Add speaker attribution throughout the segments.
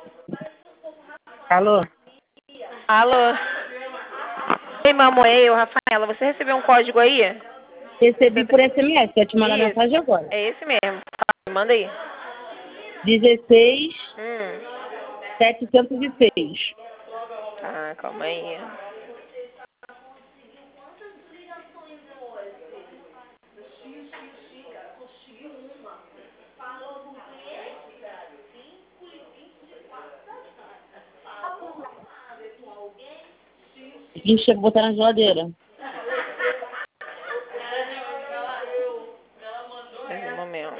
Speaker 1: Alô?
Speaker 2: Alô? Oi, mamãe, Rafaela, você recebeu um código aí?
Speaker 1: Recebi por SMS, quer te mandar
Speaker 2: Isso.
Speaker 1: mensagem agora.
Speaker 2: É esse mesmo. Manda aí.
Speaker 1: 16 706.
Speaker 2: Tá, calma aí.
Speaker 1: A gente chega a botar na geladeira.
Speaker 2: Espera um momento.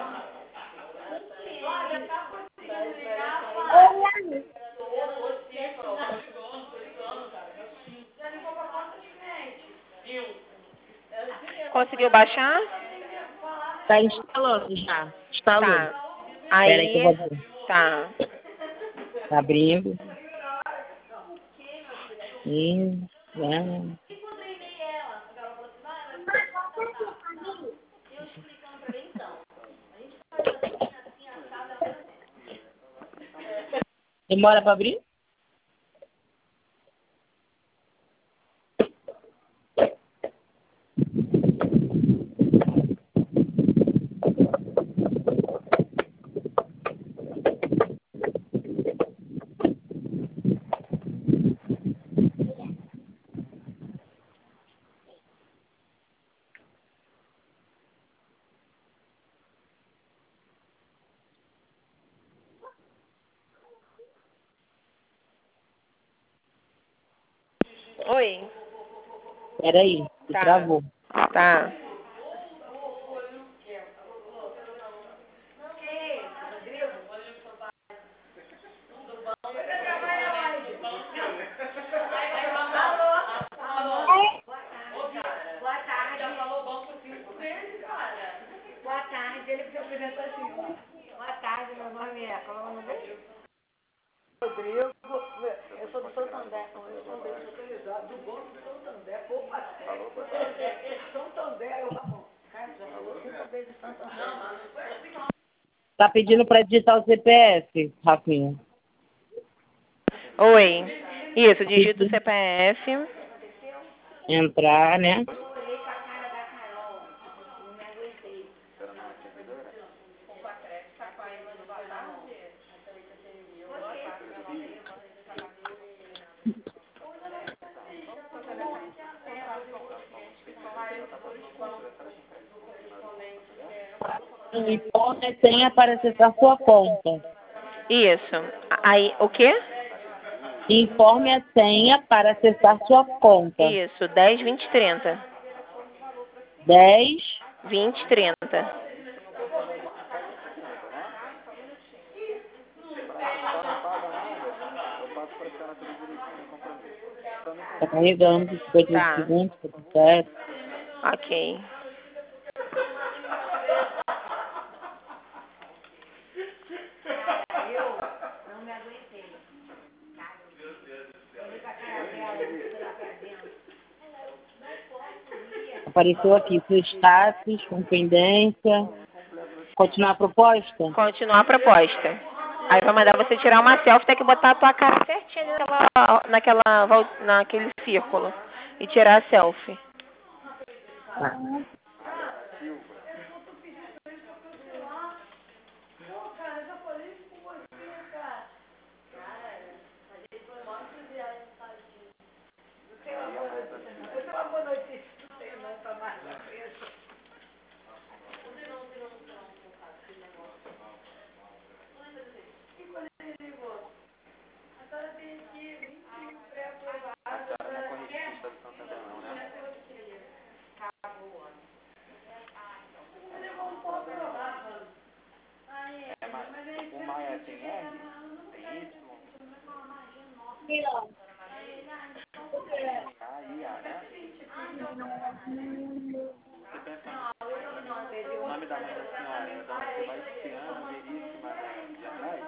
Speaker 2: Conseguiu baixar?
Speaker 1: Tá instalando já. Instalou.
Speaker 2: Tá.
Speaker 1: Espera aí que eu vou
Speaker 2: Aí,
Speaker 1: abrir.
Speaker 2: tá.
Speaker 1: Tá abrindo. Né? Demora pra abrir?
Speaker 2: Oi.
Speaker 1: Espera aí, que
Speaker 2: Tá.
Speaker 1: travou.
Speaker 2: Tá.
Speaker 3: Boa tarde, ele se apresentou assim. Boa tarde, meu nome é. Qual é o nome dele? Rodrigo. Eu sou do Santander. Eu sou do Banco do Santander. Poupa Santander, eu Ramon. Cara, já falou 5 vezes Santander.
Speaker 1: Tá pedindo pra digitar o CPF, Rafinha.
Speaker 2: Oi. Isso, digita o CPF.
Speaker 1: Entrar, né? Informe a senha para acessar sua conta.
Speaker 2: Isso. Aí, o quê?
Speaker 1: Informe a senha para acessar sua conta.
Speaker 2: Isso, 10, 20, 30.
Speaker 1: 10.
Speaker 2: 20, 30.
Speaker 1: Tá carregando. 58
Speaker 2: Tá.
Speaker 1: segundos, 57.
Speaker 2: Ok.
Speaker 3: Não me aguentei. Eu vi com a cara dela, eu fui lá pra dentro.
Speaker 1: Apareceu aqui seu status, com pendência. Continuar a proposta?
Speaker 2: Continuar a proposta. Aí vai mandar você tirar uma selfie, tem que botar a tua cara certinha naquele círculo. E tirar a selfie.
Speaker 1: Tá.
Speaker 3: Uma boa notícia, não tenho não pra mais na frente. A senhora tem aqui 25 pré-aprovados. A senhora não corre ficha do Santander não, né? Acabou o ano. Você levou um pouco aprovado. O Maia tem R? Tem Y? Aí, né? Você pensa o nome da mãe da senhora, é Dona Sebastiana Veríssima de Andrade?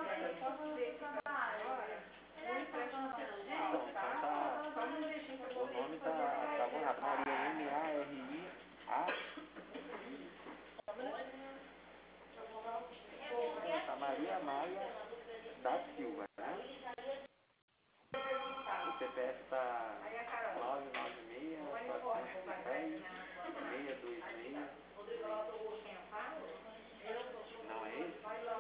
Speaker 3: Então tá. O nome tá borrado. Maria M-A-R-I-A. Tá Maria Maia da Silva,
Speaker 4: O CPF tá 996-410-626. Não é esse?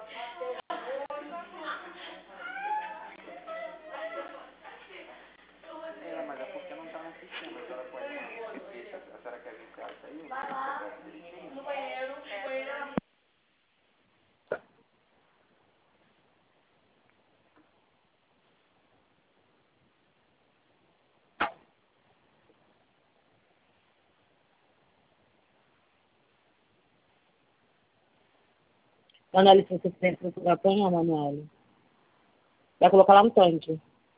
Speaker 4: Mas é porque não tá no sistema. A senhora pode repetir. A senhora quer verificar isso aí? O CPF direitinho? No banheiro.
Speaker 1: Manoel, se você tem que apanhar, Manoel. Vai colocar lá no tanque.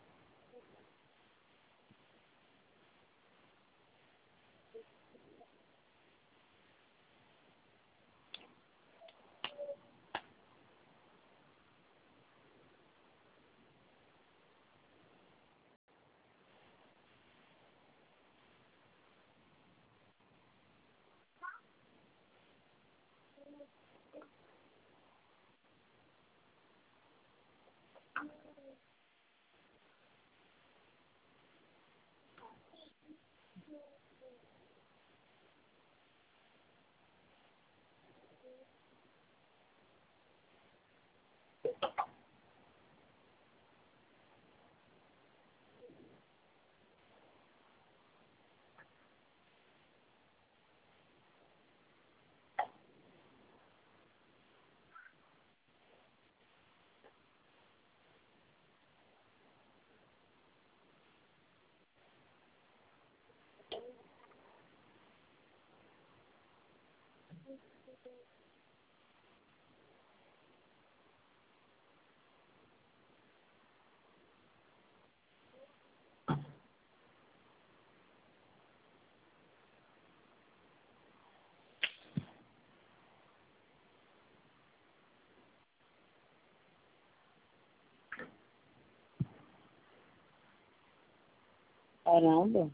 Speaker 1: Caramba.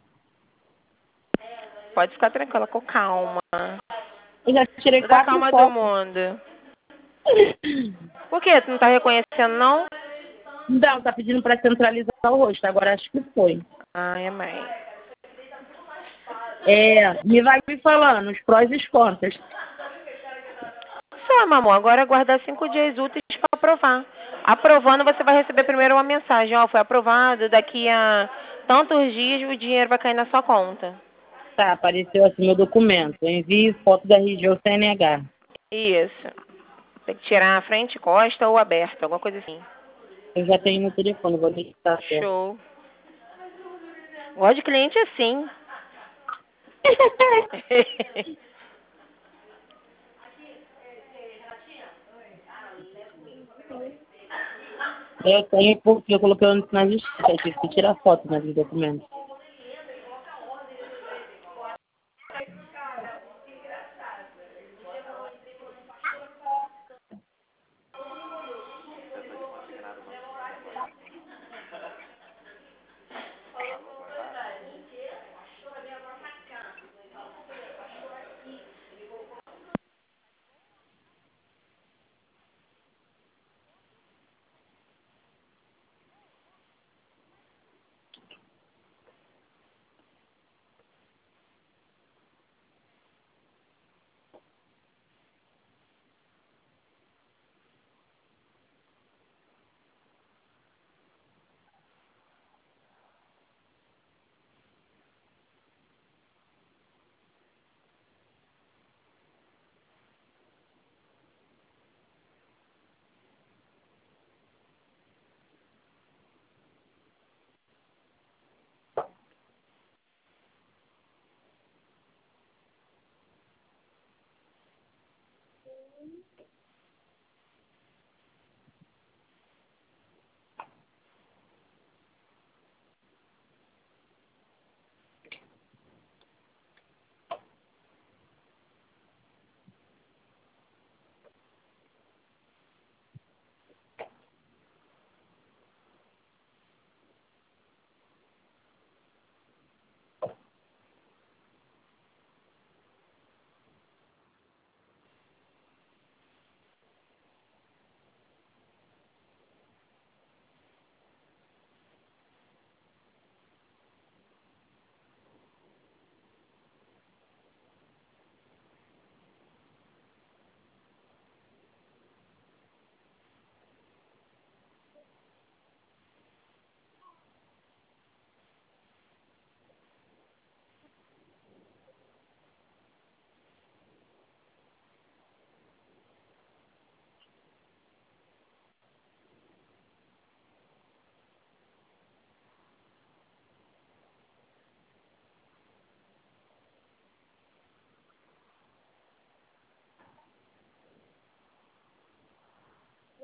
Speaker 2: Pode ficar tranquila, com calma.
Speaker 1: Eu já tirei
Speaker 2: Toda a
Speaker 1: 4
Speaker 2: calma do
Speaker 1: fotos.
Speaker 2: mundo. Por quê? Tu não tá reconhecendo, não?
Speaker 1: Não, tá pedindo pra centralizar o rosto. Agora acho que foi.
Speaker 2: Ai, mãe.
Speaker 1: Me vai me falando os prós e os contras.
Speaker 2: Só, mamão. Agora é aguardar 5 dias úteis para aprovar. Aprovando, você vai receber primeiro uma mensagem. Ó, foi aprovado. Daqui a tantos dias o dinheiro vai cair na sua conta.
Speaker 1: Tá, apareceu assim meu documento. Envie foto da RG ou CNH.
Speaker 2: Isso. Tem que tirar a frente, costa ou aberta. Alguma coisa assim.
Speaker 1: Eu já tenho no telefone, vou digitar certo.
Speaker 2: Show. Gosto de cliente assim.
Speaker 1: Eu tenho porque eu coloquei na justiça. Eu tive que tirar foto dos documentos.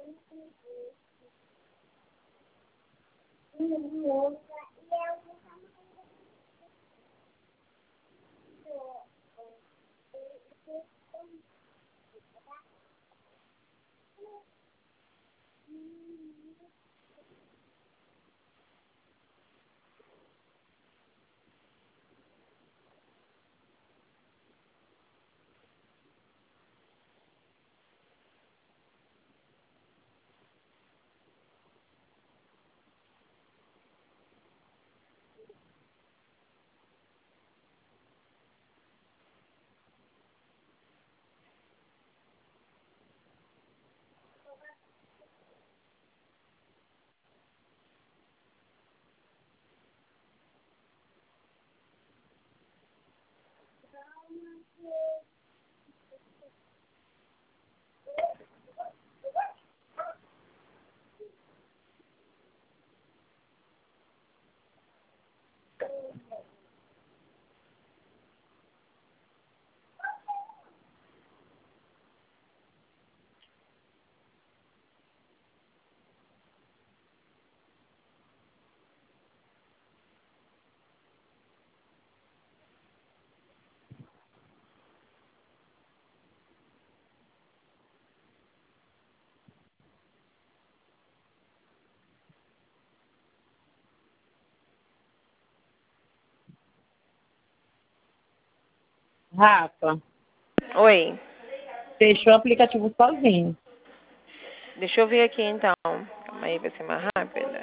Speaker 1: Rafa,
Speaker 2: Oi.
Speaker 1: fechou o aplicativo sozinho.
Speaker 2: Deixa eu ver aqui então. Calma aí, vai ser mais rápida.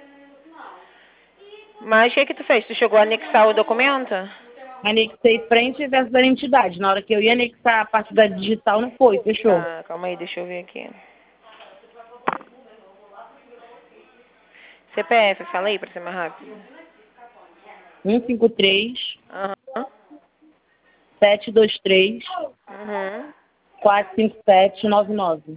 Speaker 2: Mas o que tu fez? Tu chegou a anexar o documento?
Speaker 1: Anexei frente e verso da identidade. Na hora que eu ia anexar a parte da digital, não foi, fechou.
Speaker 2: Tá, calma aí, deixa eu ver aqui. CPF, fala aí pra ser mais rápido.
Speaker 1: 153
Speaker 2: Aham.
Speaker 1: 723
Speaker 2: Uhum.
Speaker 1: 45799.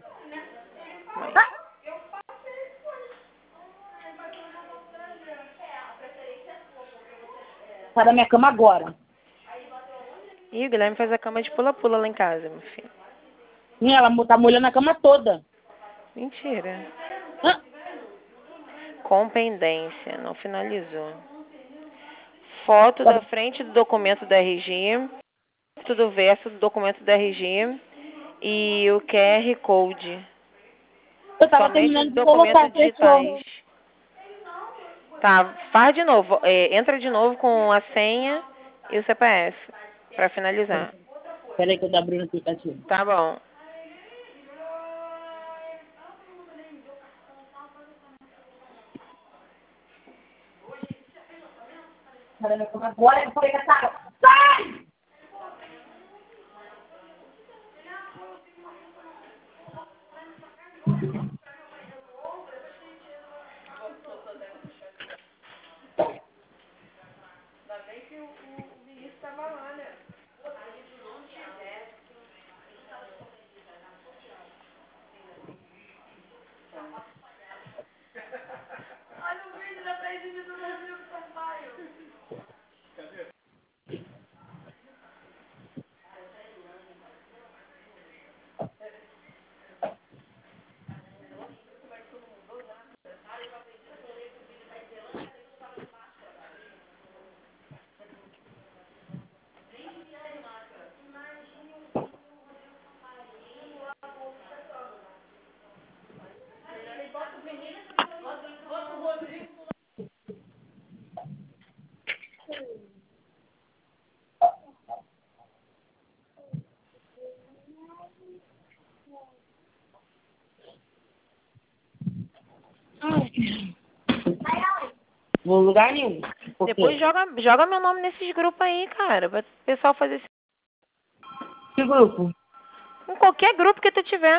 Speaker 1: Sai da minha cama agora.
Speaker 2: Ih, o Guilherme faz a cama de pula-pula lá em casa, meu filho.
Speaker 1: Ela tá molhando a cama toda.
Speaker 2: Mentira.
Speaker 1: Ah,
Speaker 2: Com pendência, não finalizou. Foto da frente do documento da RG, foto do verso do documento da RG e o QR Code.
Speaker 1: eu tava
Speaker 2: Somente os
Speaker 1: terminando de colocar,
Speaker 2: documentos
Speaker 1: fechou.
Speaker 2: digitais. Tá, faz de novo. Entra de novo com a senha e o CPF pra finalizar.
Speaker 1: Peraí que eu tô abrindo o aplicativo.
Speaker 2: Tá bom.
Speaker 1: Sai da minha cama agora, eu falei que sai! Vou em lugar nenhum. Por
Speaker 2: Depois
Speaker 1: quê?
Speaker 2: joga meu nome nesses grupos aí, cara. Pra o pessoal fazer esse...
Speaker 1: Que grupo?
Speaker 2: Em qualquer grupo que tu tiver.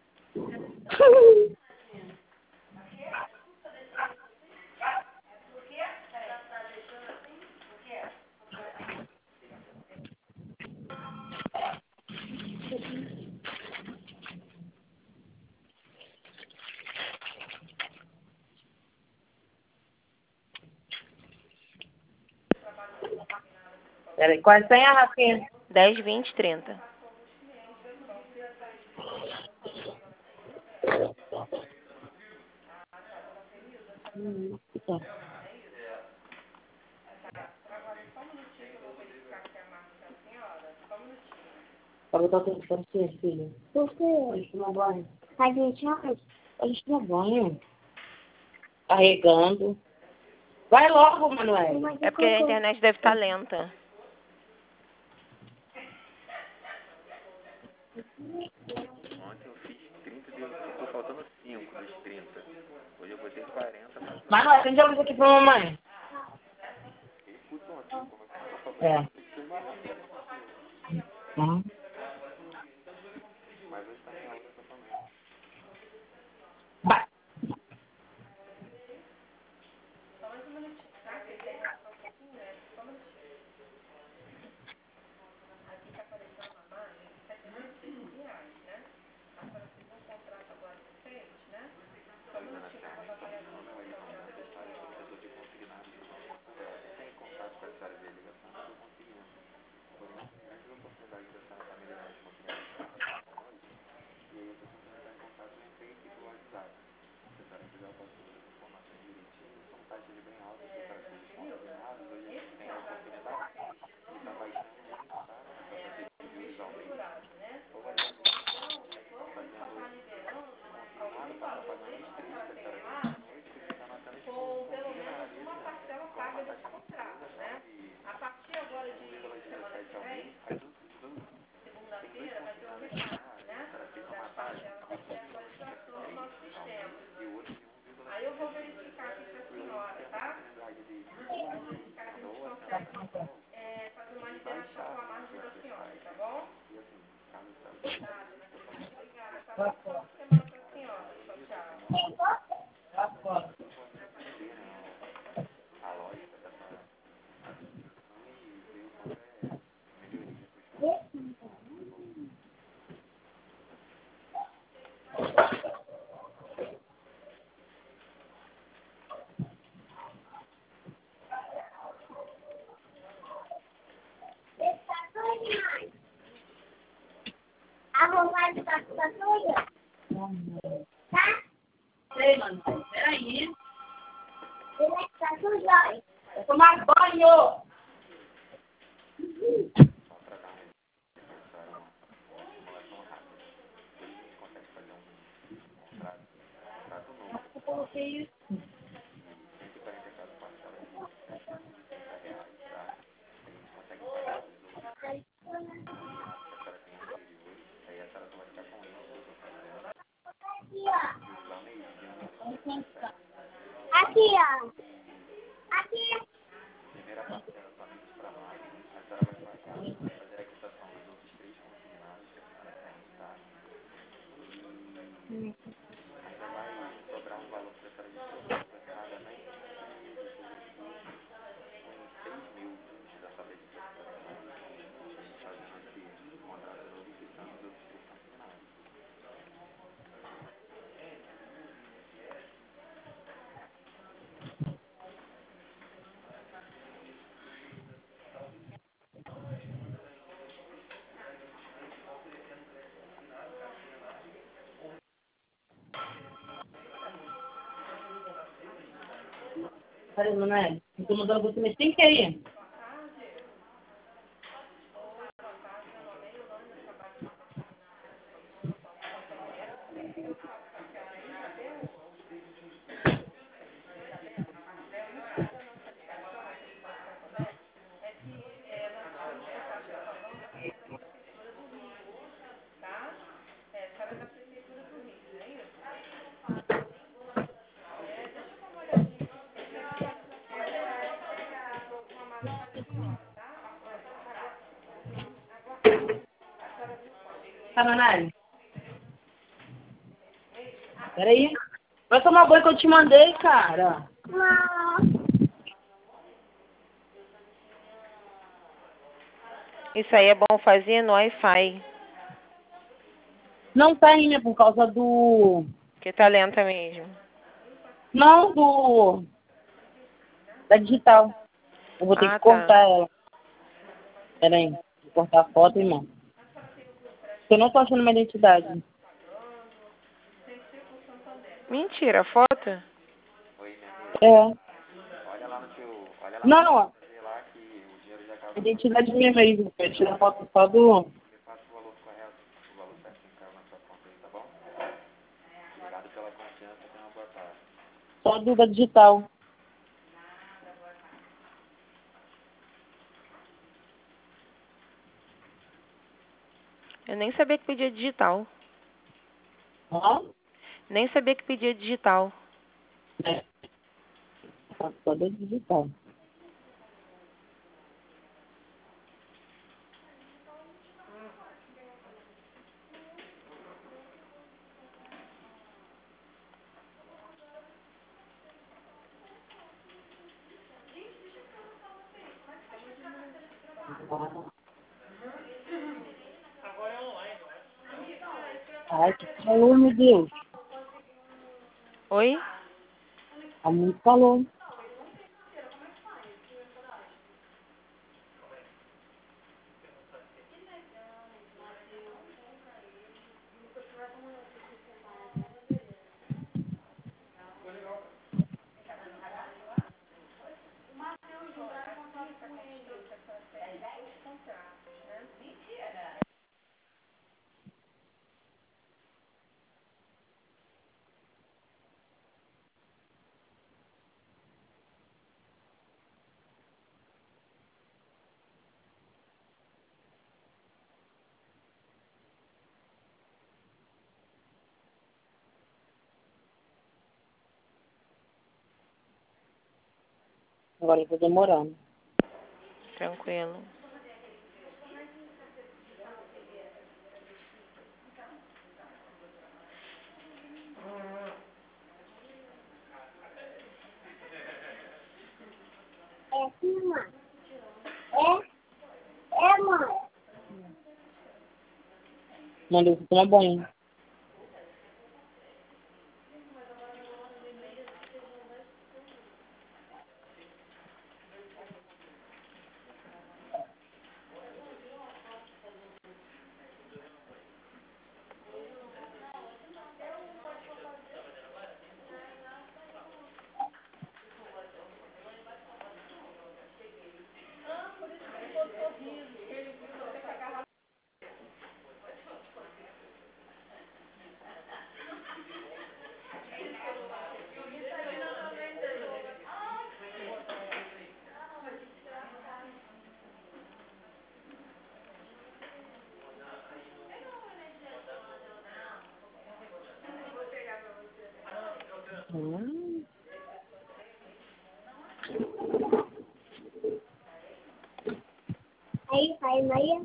Speaker 1: Peraí, qual é a senha, Rafinha?
Speaker 2: 10, 20, 30.
Speaker 1: Tá. Pra botar o tempo pra você, filho.
Speaker 3: Por quê?
Speaker 1: A gente toma banho.
Speaker 3: A gente acha.
Speaker 1: A gente toma banho. Carregando. Vai logo, Manuel.
Speaker 2: É porque a internet deve estar lenta.
Speaker 4: Ontem eu fiz 30 e ficou faltando 5 dos 30. Hoje eu botei 40, mas
Speaker 1: Manuel, acende a luz aqui pra mamãe.
Speaker 4: ele escuta ontem, como eu tô falando.
Speaker 1: É. Uhum.
Speaker 4: Mas hoje tá minha outra também.
Speaker 1: Vai.
Speaker 4: Tem contato com a história de ligação, mas eu consegui. Porém, grandes oportunidades de estar na família mais confiança. E aí eu tô tentando entrar em contato e entrei aqui do WhatsApp. Se a senhora quiser, eu posso fazer as informações direitinho. São taxas bem altas, se a senhora fez os consignados. Hoje a gente tem a oportunidade e está baixando muito, sabe? Essa taxa de juros ao mês. Ou vai estar fazendo consignado, passa pagando os 3 que a senhora fez à noite, porque está matando os consignados. Isso é uma taxa muito boa, sabe? A partir agora de 1,17 ao mês, aí tem dois consignados assinados, a senhora fez uma taxa e o outro de 1,17. Aí eu vou verificar aqui para a senhora, tá? Fazer uma liberação com a margem da senhora, tá bom? E assim, caso obrigada, tá bom? Boa semana para a senhora. Tchau, tchau. A lógica dessa associação e ver o quanto é melhoria para os
Speaker 3: Arrumar de passar tudo? Tá?
Speaker 1: Ei, Manuel, peraí.
Speaker 3: Ele é que tá tudo jóia.
Speaker 1: Vou tomar banho.
Speaker 3: Eu coloquei isso.
Speaker 4: 144 parcelas de R$730, tá? A gente consegue pagar os outros consignados que a senhora tem anteriores. Aí a senhora só vai ficar com eles que eu tô fazendo.
Speaker 3: Aqui, ó.
Speaker 4: Juros ao mês de 1,17.
Speaker 3: Aqui, ó. Aqui.
Speaker 4: Primeira parcela somente para março. A senhora vai pagar, vai fazer a quitação dos outros 3 consignados que a senhora tem, tá? Ainda vai sobrar um valor para a senhora de aproximadamente uns 6 mil da sua dedicação. A gente fazendo esse contrato novo e quitando os outros 3 consignados.
Speaker 1: Peraí, Manuel. Eu tô mandando você mexer sem querer. Tá, Manuel? Peraí. Vai tomar banho que eu te mandei, cara.
Speaker 3: Não.
Speaker 2: Isso aí é bom fazer no Wi-Fi,
Speaker 1: Não tem, né? Por causa do...
Speaker 2: porque tá lenta mesmo.
Speaker 1: Não, do... Da digital. Eu vou ter que
Speaker 2: Ah,
Speaker 1: cortar
Speaker 2: tá.
Speaker 1: ela. Peraí. Vou cortar a foto, irmão. Eu não tô achando minha identidade.
Speaker 2: Mentira, a foto?
Speaker 4: Oi, minha amiga.
Speaker 1: É.
Speaker 4: Olha lá no teu... Olha lá
Speaker 1: Não, ó.
Speaker 4: lá que o dinheiro já acaba.
Speaker 1: Identidade minha mesmo. Eu tiro a foto só do...
Speaker 4: Me passa o valor correto, o valor certinho que caiu na sua conta aí, tá bom? Obrigado pela confiança, tenha uma boa tarde.
Speaker 1: Só do da digital.
Speaker 2: Eu nem sabia que pedia digital.
Speaker 1: Ó.
Speaker 2: Nem sabia que pedia digital.
Speaker 1: É. Só da digital. Ai, que calor, meu Deus.
Speaker 2: Oi?
Speaker 1: Tá muito calor. Agora eu tô demorando.
Speaker 2: Tranquilo.
Speaker 1: Mãe. Mandei você tomar banho. Aí, Maria.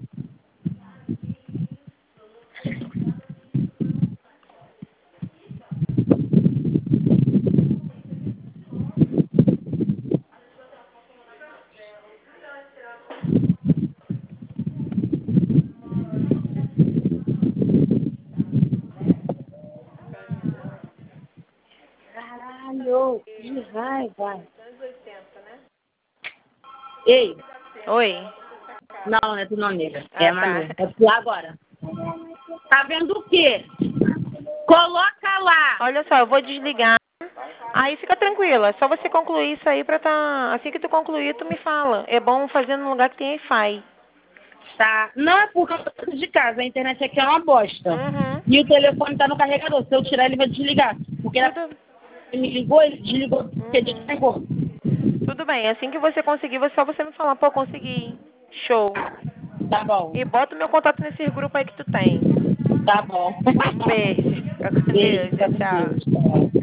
Speaker 1: Caralho, que raiva.
Speaker 2: Anos 80, né?
Speaker 1: Ei,
Speaker 2: Oi?
Speaker 1: não, é tu não, nega.
Speaker 2: Ah,
Speaker 1: É a
Speaker 2: tá.
Speaker 1: Manu. É tu agora. Tá vendo o quê? Coloca lá.
Speaker 2: Olha só, eu vou desligar. Aí fica tranquila. É só você concluir isso aí pra tá... Assim que tu concluir, tu me fala. É bom fazer num lugar que tem Wi-Fi.
Speaker 1: Tá. Não é por causa de casa. A internet aqui é uma bosta.
Speaker 2: Uhum.
Speaker 1: E o telefone tá no carregador. Se eu tirar, ele vai desligar. Porque
Speaker 2: Tudo...
Speaker 1: ele me ligou, ele desligou porque
Speaker 2: Uhum.
Speaker 1: desligou.
Speaker 2: Tudo bem. Assim que você conseguir, só você me falar. Pô, consegui. Show.
Speaker 1: Tá bom.
Speaker 2: E bota o meu contato nesse grupo aí que tu tem.
Speaker 1: Tá bom.
Speaker 2: Um beijo. Fica com
Speaker 1: Beijo,
Speaker 2: Deus.
Speaker 1: fica
Speaker 2: Tchau,
Speaker 1: com
Speaker 2: tchau.
Speaker 1: Deus.